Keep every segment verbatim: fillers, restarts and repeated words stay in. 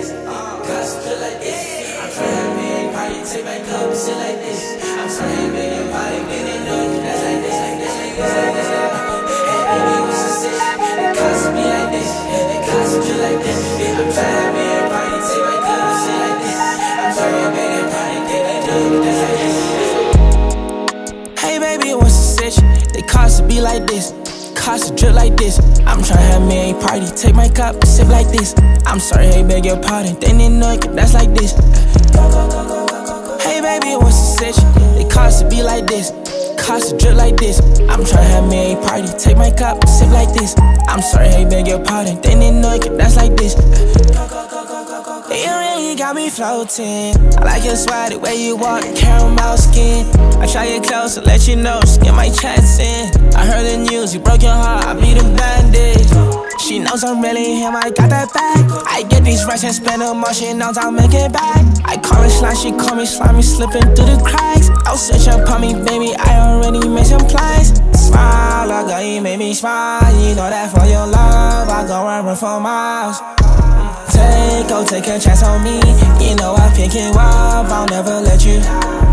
this. Cause just like this. I'm trying to have me a party, take my cup and sit like this. I'm trying to make a party, get it done. That's like this, like this, like this, like this, like this. Hey baby, what's the sitch? It costs me like this. It costs just like this. I'm trying to have me a party, take my cup and sit like this. I'm trying to make a party, get it done. That's like this. Hey baby, what's the sitch? It costs to be like this. Cost to drip like this. I'm tryna have me a party, take my cup, sip like this. I'm sorry, hey, beg your pardon. They didn't know it, that's like this. Hey baby, what's the sitch? It cost to be like this. Cost to drip like this. I'm tryna have me a party, take my cup, sip like this. I'm sorry, hey, beg your pardon. They didn't know it, that's like this. You really got me floating. I like your swag, the way you walk, caramel skin. I try to get close to let you know, skin my chest in. I heard the news, you broke your heart, I be the bandage. She knows I'm really him, I got that back. I get these racks and spend them all, she knows I'll make it back. I call her slime, she call me slimy, slipping through the cracks. I'll switch up on me, baby, I already made some plans. Smile, oh girl, you made me smile. You know that for your love, I go run for miles. Take, go take a chance on me. You know I pick you up, I'll never let you.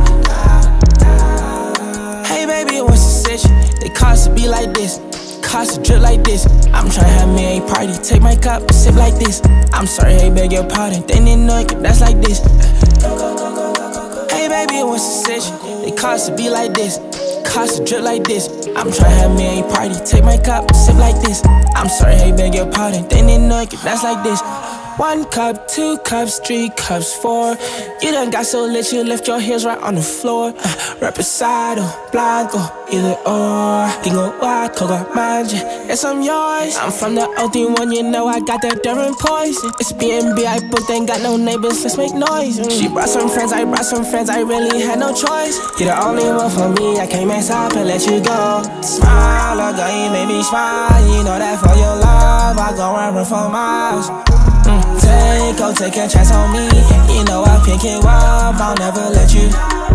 Hey baby, what's the sitch? It costs to be like this. Cost to drip like this. I'm tryna have me a party, take my cup, sip like this. I'm sorry, hey, beg your pardon. They didn't know it, that's like this. Hey baby, what's the sitch? It costs to be like this. Cost to drip like this. I'm tryna have me a party, take my cup, sip like this. I'm sorry, hey, beg your pardon. They didn't know it, that's like this. One cup, two cups, three cups, four. You done got so lit, you left your heels right on the floor. uh, Reposado, Blanco, either or. Tingo wild, Coca Manja, yes I'm yours. I'm from the O D one, you know I got that different poison. It's B and B, I booked, ain't got no neighbors, let's make noise. mm. She brought some friends, I brought some friends, I really had no choice. You're the only one for me, I can't mess up and let you go. Smile, oh girl, you made me smile. You know that for your love, I go run for miles. Take, go take a chance on me. You know I'll pick you up, I'll never let you.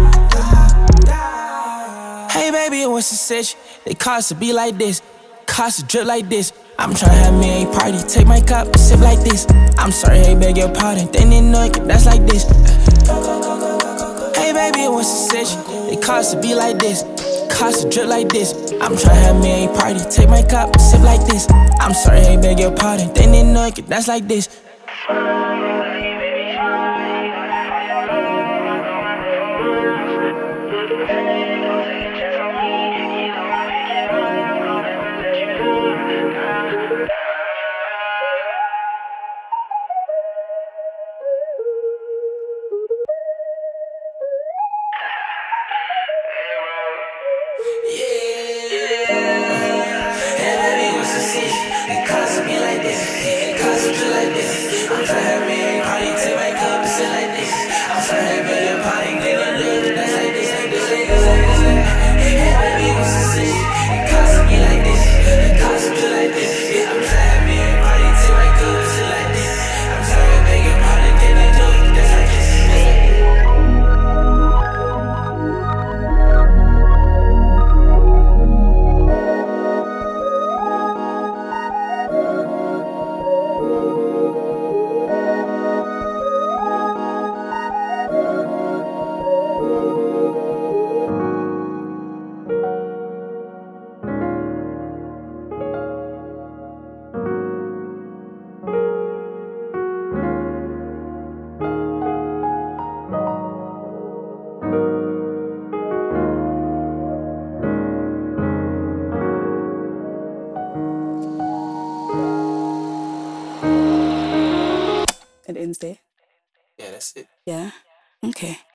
Hey baby, what's the sitch? It costs to be like this. Cost to drip like this. I'm tryna have me a party, take my cup, sip like this. I'm sorry, hey, beg your pardon. They didn't know it, that's like this. Hey baby, what's the sitch? It costs to be like this. Cost to drip like this. I'm tryna have me a party, take my cup, sip like this. I'm sorry, hey, beg your pardon. They didn't know it, that's like this. It ends there. Yeah, that's it. Yeah. Okay.